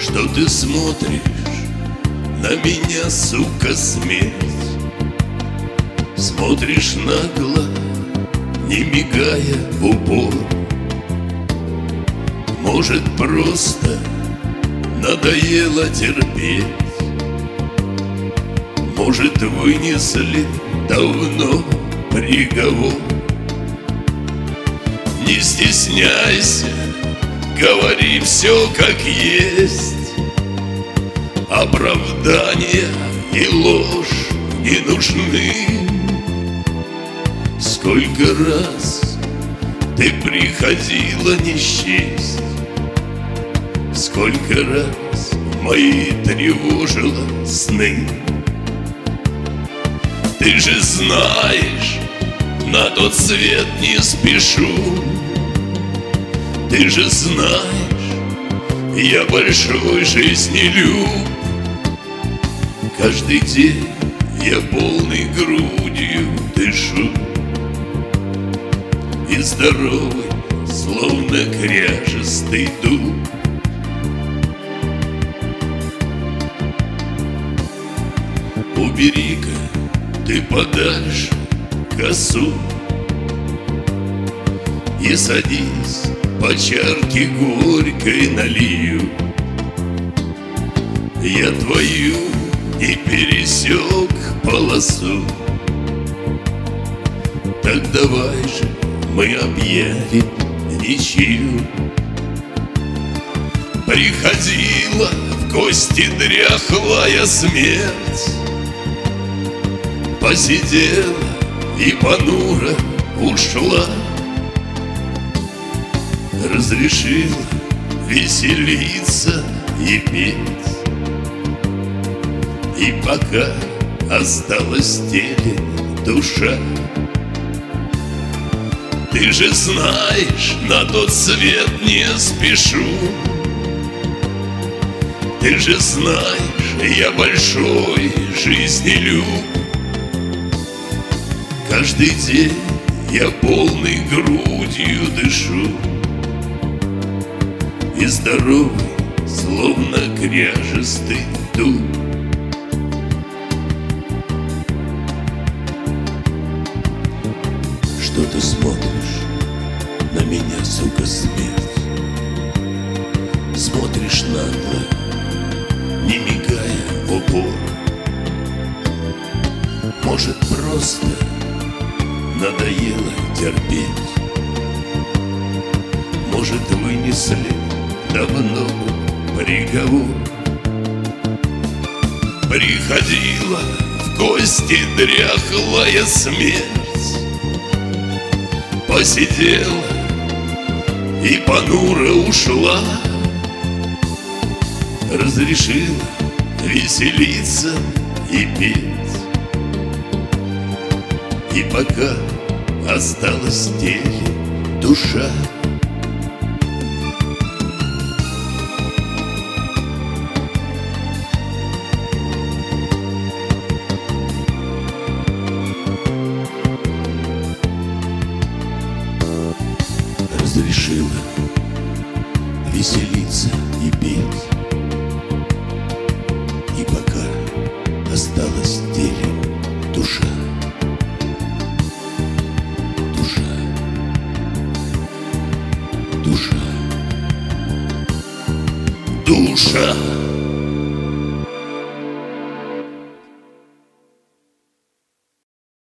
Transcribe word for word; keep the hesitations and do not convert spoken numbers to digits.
Что ты смотришь на меня, сука, смерть? Смотришь нагло, не мигая в упор. Может, просто надоело терпеть? Может, вынесли давно приговор? Не стесняйся, говори все как есть. Оправдания и ложь не нужны. Сколько раз ты приходила не счесть, сколько раз мои тревожила сны. Ты же знаешь, на тот свет не спешу. Ты же знаешь, я большой жизнелюб. Каждый день я полной грудью дышу, и здоровый, словно кряжестый дуб. Убери-ка ты подальше косу и садись, по чарке горькой налью. Я твою не пересек полосу. Так давай же мы объявим ничью. Приходила в гости дряхлая смерть, посидела и понуро ушла. Разрешила веселиться и петь, и пока осталась в теле душа. Ты же знаешь, на тот свет не спешу. Ты же знаешь, я большой жизнелюб. Каждый день я полной грудью дышу, и здоровый, словно кряжестый дуб. Что ты смотришь на меня, сука, смерть? Смотришь нагло, не мигая в упор. Может, просто надоело терпеть? Может, вынесли давно приговор? Приходила в гости дряхлая смерть, посидела и понуро ушла. Разрешила веселиться и петь, и пока осталась в теле душа. Разрешила веселиться и петь, и пока осталась в теле душа. Душа, душа, душа.